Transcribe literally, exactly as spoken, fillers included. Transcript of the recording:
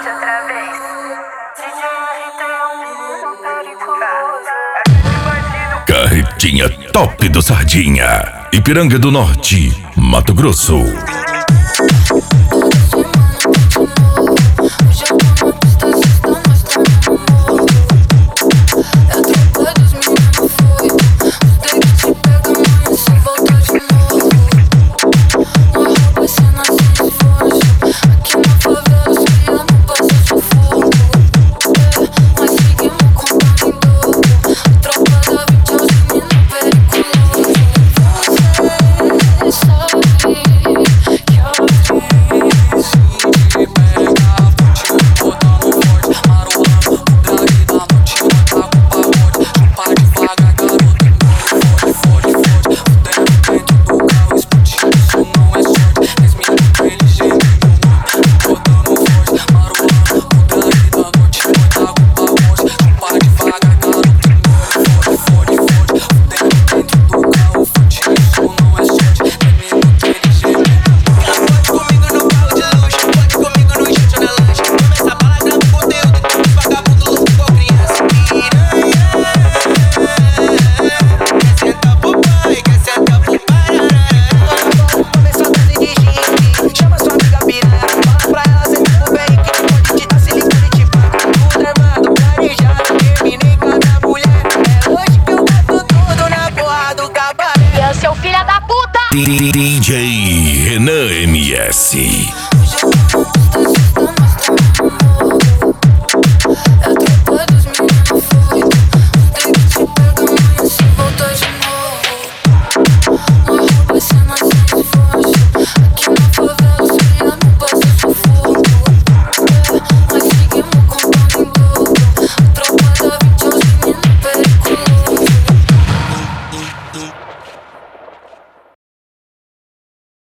Repete outra vez. D J R T é um menino perigoso. Carretinha top do Sardinha, Ipiranga do Norte, Mato Grosso. Seu filho da puta! D J Renan M S.